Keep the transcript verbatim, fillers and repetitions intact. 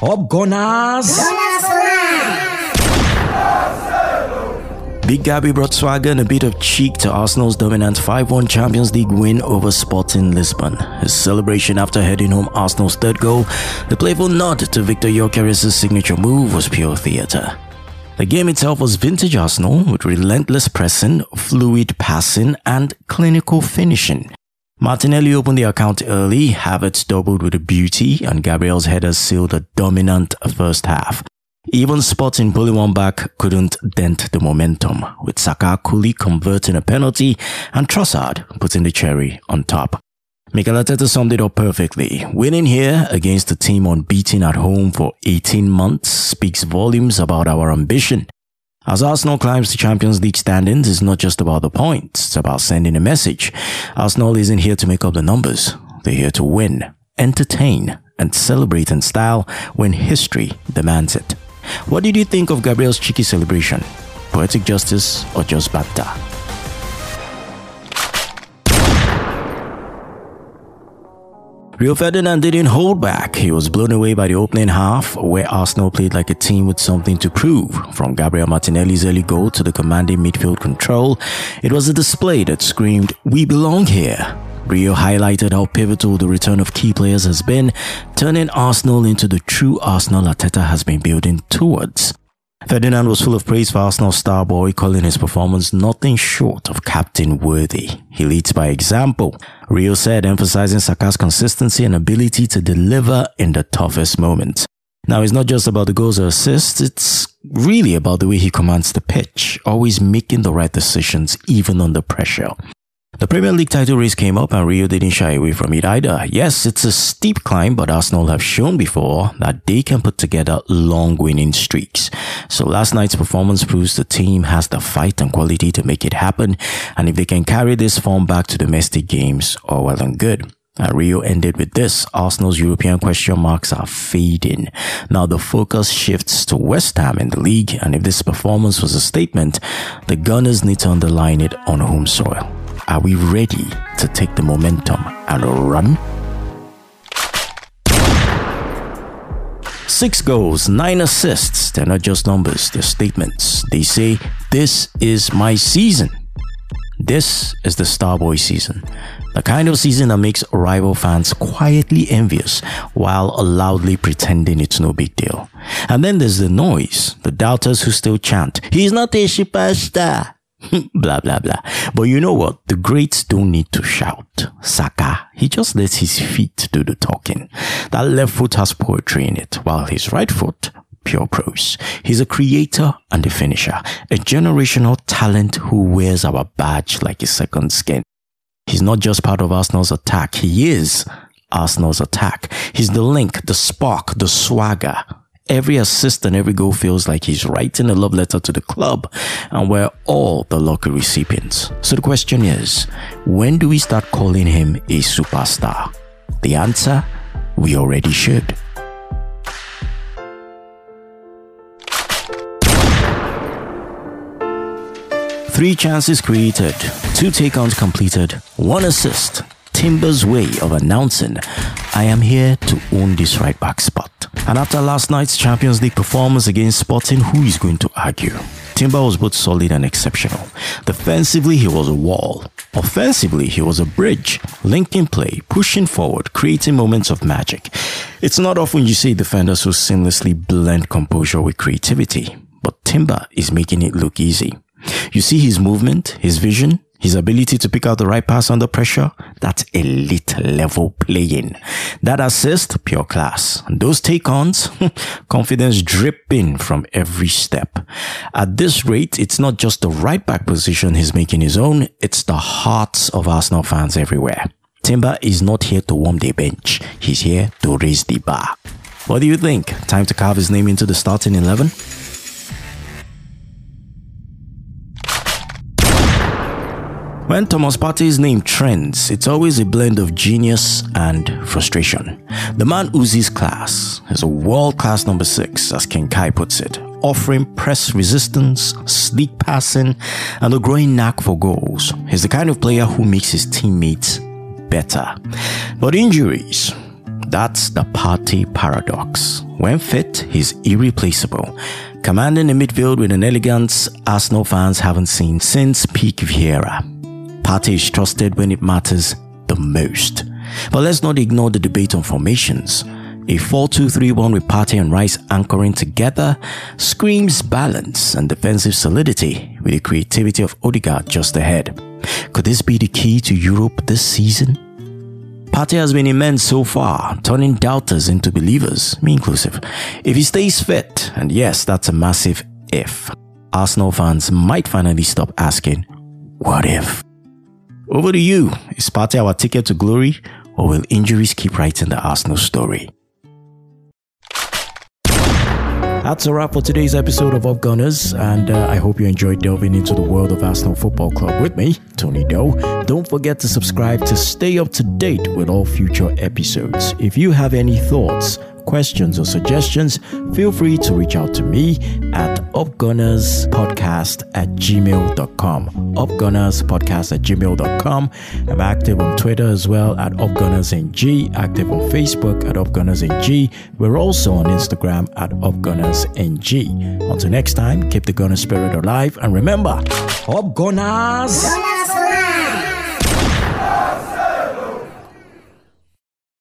Up Gunners! Big Gabby brought swagger and a bit of cheek to Arsenal's dominant five one Champions League win over Sporting Lisbon. His celebration after heading home Arsenal's third goal, the playful nod to Victor Gyökeres' signature move was pure theatre. The game itself was vintage Arsenal with relentless pressing, fluid passing and clinical finishing. Martinelli opened the account early, Havertz doubled with a beauty and Gabriel's header sealed a dominant first half. Even Sporting pulling one back couldn't dent the momentum, with Saka coolly converting a penalty and Trossard putting the cherry on top. Mikel Arteta summed it up perfectly. Winning here against a team unbeaten at home for eighteen months speaks volumes about our ambition. As Arsenal climbs the Champions League standings, it's not just about the points, it's about sending a message. Arsenal isn't here to make up the numbers. They're here to win, entertain, and celebrate in style when history demands it. What did you think of Gabriel's cheeky celebration? Poetic justice or just banter? Rio Ferdinand didn't hold back. He was blown away by the opening half, where Arsenal played like a team with something to prove. From Gabriel Martinelli's early goal to the commanding midfield control, it was a display that screamed, "We belong here." Rio highlighted how pivotal the return of key players has been, turning Arsenal into the true Arsenal Arteta has been building towards. Ferdinand was full of praise for Arsenal star boy, calling his performance nothing short of captain worthy. He leads by example, Rio said, emphasizing Saka's consistency and ability to deliver in the toughest moments. Now, it's not just about the goals or assists, it's really about the way he commands the pitch, always making the right decisions even under pressure. The Premier League title race came up and Rio didn't shy away from it either. Yes, it's a steep climb, but Arsenal have shown before that they can put together long winning streaks. So last night's performance proves the team has the fight and quality to make it happen, and if they can carry this form back to domestic games, all well and good. And Rio ended with this: Arsenal's European question marks are fading. Now the focus shifts to West Ham in the league, and if this performance was a statement, the Gunners need to underline it on home soil. Are we ready to take the momentum and run? Six goals, nine assists. They're not just numbers, they're statements. They say, this is my season. This is the Starboy season. The kind of season that makes rival fans quietly envious while loudly pretending it's no big deal. And then there's the noise, the doubters who still chant, he's not a superstar. Blah, blah, blah. But you know what? The greats don't need to shout. Saka, he just lets his feet do the talking. That left foot has poetry in it, while his right foot, pure prose. He's a creator and a finisher, a generational talent who wears our badge like a second skin. He's not just part of Arsenal's attack, he is Arsenal's attack. He's the link, the spark, the swagger. Every assist and every goal feels like he's writing a love letter to the club, and we're all the lucky recipients. So the question is, when do we start calling him a superstar? The answer, we already should. Three chances created, two take-ons completed, one assist. Timber's way of announcing, I am here to own this right back spot. And after last night's Champions League performance against Sporting, who is going to argue? Timber was both solid and exceptional. Defensively, he was a wall. Offensively, he was a bridge, linking play, pushing forward, creating moments of magic. It's not often you see defenders who seamlessly blend composure with creativity, but Timber is making it look easy. You see his movement, his vision, his ability to pick out the right pass under pressure, that's elite level playing. That assist, pure class. And those take-ons, confidence dripping from every step. At this rate, it's not just the right back position he's making his own, it's the hearts of Arsenal fans everywhere. Timber is not here to warm the bench, he's here to raise the bar. What do you think? Time to carve his name into the starting eleven? When Thomas Partey's name trends, it's always a blend of genius and frustration. The man oozes class. He's a world-class number six, as King Kai puts it, offering press resistance, sleek passing, and a growing knack for goals. He's the kind of player who makes his teammates better. But injuries, That's the Partey paradox. When fit, he's irreplaceable, commanding the midfield with an elegance Arsenal fans haven't seen since peak Vieira. Partey is trusted when it matters the most. But let's not ignore the debate on formations. A four two three one with Partey and Rice anchoring together screams balance and defensive solidity with the creativity of Odegaard just ahead. Could this be the key to Europe this season? Partey has been immense so far, turning doubters into believers, me inclusive. If he stays fit, and yes, that's a massive if, Arsenal fans might finally stop asking, what if? Over to you. Is Partey our ticket to glory, or will injuries keep writing the Arsenal story? That's a wrap for today's episode of Up Gunners, and uh, I hope you enjoyed delving into the world of Arsenal Football Club with me, Tony Doe. Don't forget to subscribe to stay up to date with all future episodes. If you have any thoughts, questions, or suggestions, feel free to reach out to me at upgunnerspodcast at gmail dot com. upgunnerspodcast at gmail dot com. I'm active on Twitter as well at upgunnersng, active on Facebook at upgunnersng. We're also on Instagram at upgunnersng. Until next time, keep the Gunner spirit alive, and remember, Up Gunners!